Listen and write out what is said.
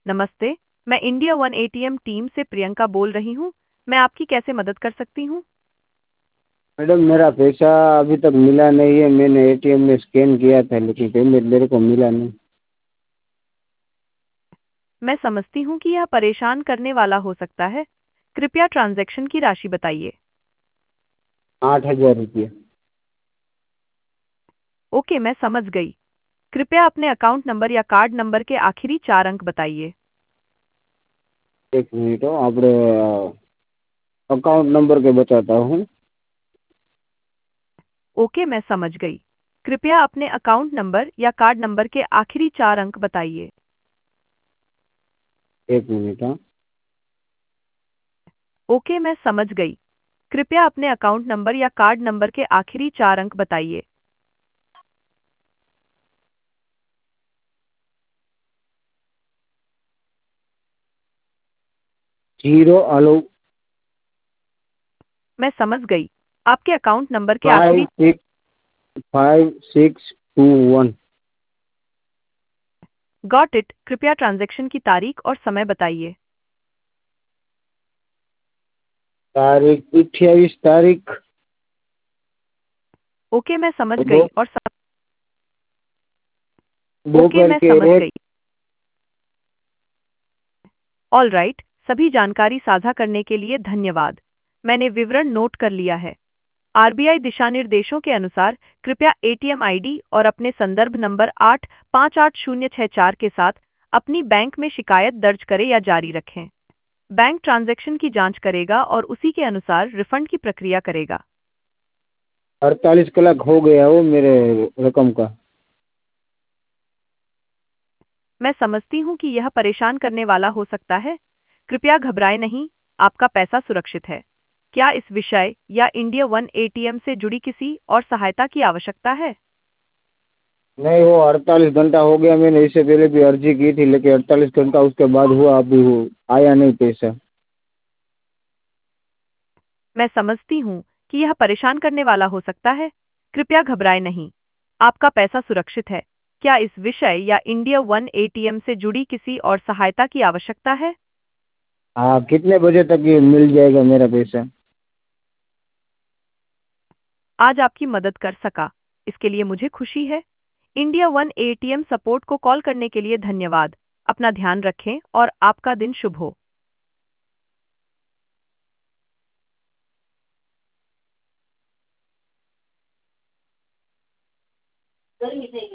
नमस्ते, मैं India one ATM team से प्रियंका बोल रही हूँ। मैं आपकी कैसे मदद कर सकती हूँ? मैडम मेरा पैसा अभी तक मिला नहीं है। मैंने एटीएम में स्कैन किया था लेकिन पेमेंट मेरे को मिला नहीं। मैं समझती हूँ कि यह परेशान करने वाला हो सकता है। कृपया ट्रांजैक्शन की राशि बताइए। 8,000 रुपये। ओके, मैं समझ गई। कृपया अपने अकाउंट नंबर या कार्ड नंबर के आखिरी 4 अंक बताइए। एक मिनट हो आप अकाउंट नंबर के बताता हूँ। ओके, मैं समझ गई। कृपया अपने अकाउंट नंबर या कार्ड नंबर के आखिरी 4 अंक बताइए। एक मिनट हाँ। ओके, मैं समझ गई। कृपया अपने अकाउंट नंबर या कार्ड नंबर के आखिरी 4 अंक बताइए। जीरो आलो मैं समझ गई। आपके अकाउंट नंबर के फाइव आखिरी। सिक्स 5621। Got it. कृपया ट्रांजैक्शन की तारीख और समय बताइए। तारीख 28 तारीख ओके, मैं समझ दो गई और ओके, दोपहर मैं के समझ एक। गई। ऑल राइट, सभी जानकारी साझा करने के लिए धन्यवाद। मैंने विवरण नोट कर लिया है। आरबीआई दिशा निर्देशों के अनुसार कृपया एटीएम आईडी और अपने संदर्भ नंबर 858064 के साथ अपनी बैंक में शिकायत दर्ज करें या जारी रखें। बैंक ट्रांजैक्शन की जांच करेगा और उसी के अनुसार रिफंड की प्रक्रिया करेगा। 48 कलाक हो गया वो मेरे रकम का। मैं समझती हूँ कि यह परेशान करने वाला हो सकता है। कृपया घबराएं नहीं, आपका पैसा सुरक्षित है। क्या इस विषय या इंडिया वन एटीएम से जुड़ी किसी और सहायता की आवश्यकता है? नहीं वो 48 घंटा हो गया। मैंने इससे पहले भी अर्जी की थी लेकिन 48 घंटा उसके बाद हुआ अभी वो आया नहीं पैसा। मैं समझती हूँ कि यह परेशान करने वाला हो सकता है। कृपया घबराएं नहीं, आपका पैसा सुरक्षित है। क्या इस विषय या इंडिया वन एटीएम से जुड़ी किसी और सहायता की आवश्यकता है? हाँ कितने बजे तक ये मिल जाएगा मेरा पैसा? आज आपकी मदद कर सका, इसके लिए मुझे खुशी है। इंडिया वन एटीएम सपोर्ट को कॉल करने के लिए धन्यवाद। अपना ध्यान रखें और आपका दिन शुभ हो।